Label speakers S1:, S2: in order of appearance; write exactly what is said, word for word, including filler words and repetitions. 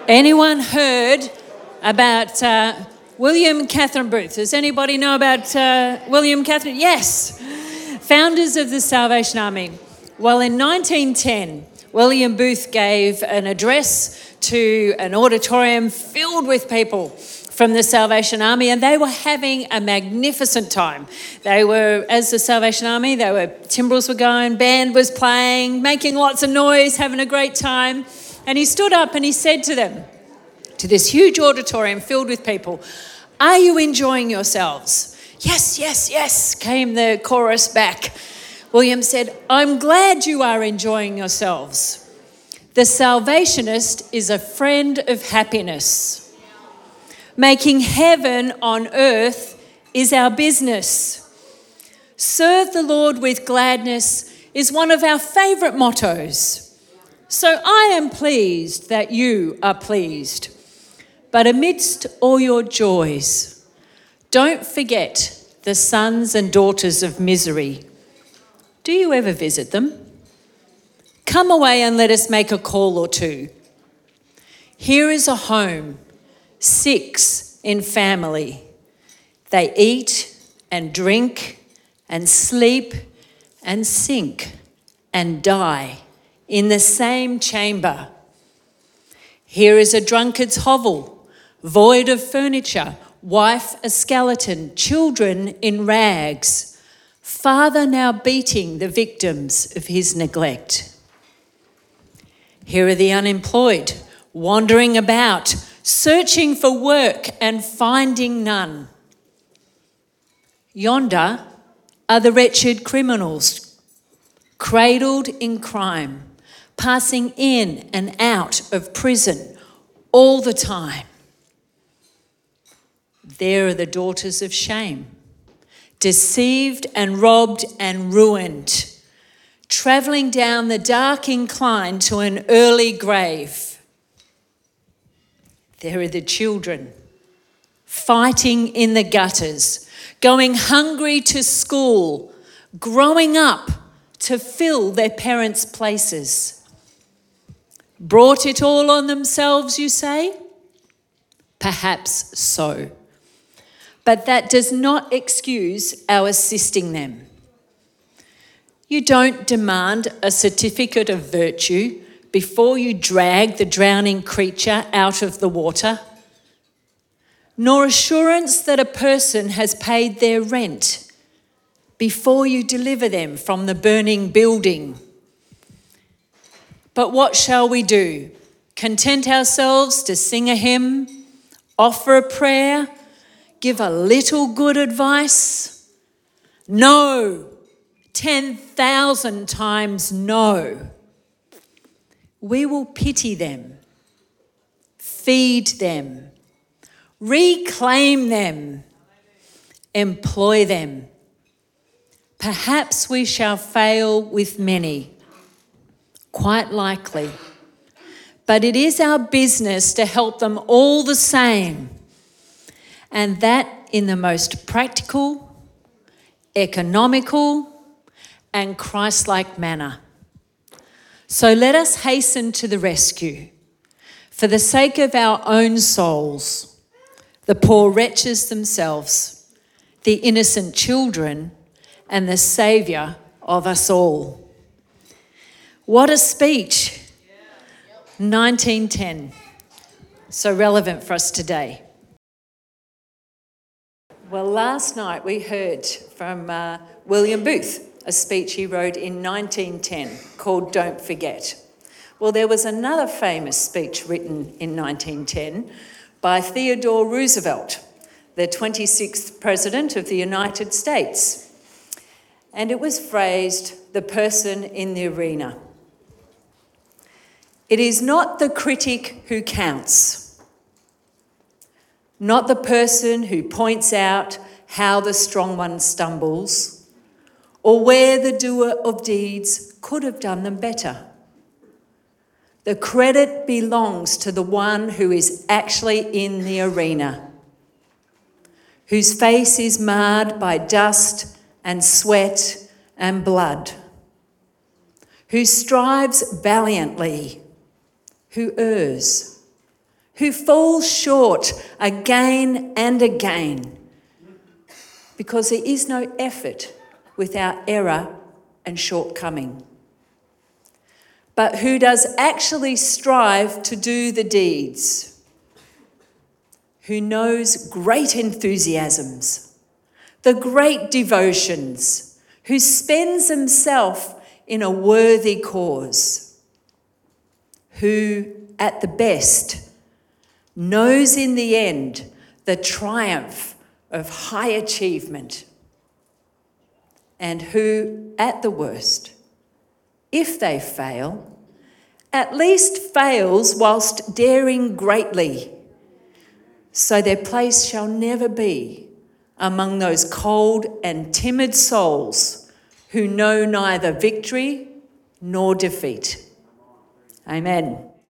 S1: Anyone heard about uh, William and Catherine Booth? Does anybody know about uh, William and Catherine? Yes. Founders of the Salvation Army. Well, in nineteen ten, William Booth gave an address to an auditorium filled with people from the Salvation Army, and they were having a magnificent time. They were, as the Salvation Army, they were, timbrels were going, band was playing, making lots of noise, having a great time. And he stood up and he said to them, to this huge auditorium filled with people, "Are you enjoying yourselves?" "Yes, yes, yes," came the chorus back. William said, "I'm glad you are enjoying yourselves. The Salvationist is a friend of happiness. Making heaven on earth is our business. Serve the Lord with gladness is one of our favourite mottos. So I am pleased that you are pleased. But amidst all your joys, don't forget the sons and daughters of misery. Do you ever visit them? Come away and let us make a call or two. Here is a home, six in family. They eat and drink and sleep and sink and die in the same chamber. Here is a drunkard's hovel, void of furniture, wife a skeleton, children in rags, father now beating the victims of his neglect. Here are the unemployed, wandering about, searching for work and finding none. Yonder are the wretched criminals, cradled in crime, passing in and out of prison all the time. There are the daughters of shame, deceived and robbed and ruined, travelling down the dark incline to an early grave. There are the children, fighting in the gutters, going hungry to school, growing up to fill their parents' places. Brought it all on themselves, you say? Perhaps so. But that does not excuse our assisting them. You don't demand a certificate of virtue before you drag the drowning creature out of the water, nor assurance that a person has paid their rent before you deliver them from the burning building. But what shall we do? Content ourselves to sing a hymn, offer a prayer, give a little good advice? No, ten thousand times no. We will pity them, feed them, reclaim them, employ them. Perhaps we shall fail with many. Quite likely. But it is our business to help them all the same, and that in the most practical, economical, and Christ-like manner. So let us hasten to the rescue, for the sake of our own souls, the poor wretches themselves, the innocent children, and the Saviour of us all. What a speech. nineteen ten. So relevant for us today. Well, last night we heard from uh, William Booth, a speech he wrote in nineteen ten called Don't Forget. Well, there was another famous speech written in nineteen ten by Theodore Roosevelt, the twenty-sixth President of the United States. And it was phrased, "The person in the arena." It is not the critic who counts, not the person who points out how the strong one stumbles or where the doer of deeds could have done them better. The credit belongs to the one who is actually in the arena, whose face is marred by dust and sweat and blood, who strives valiantly, who errs,
S2: who falls short again and again, because there is no effort without error and shortcoming, but who does actually strive to do the deeds, who knows great enthusiasms, the great devotions, who spends himself in a worthy cause, who, at the best, knows in the end the triumph of high achievement, and who, at the worst, if they fail, at least fails whilst daring greatly, so their place shall never be among those cold and timid souls who know neither victory nor defeat. Amen.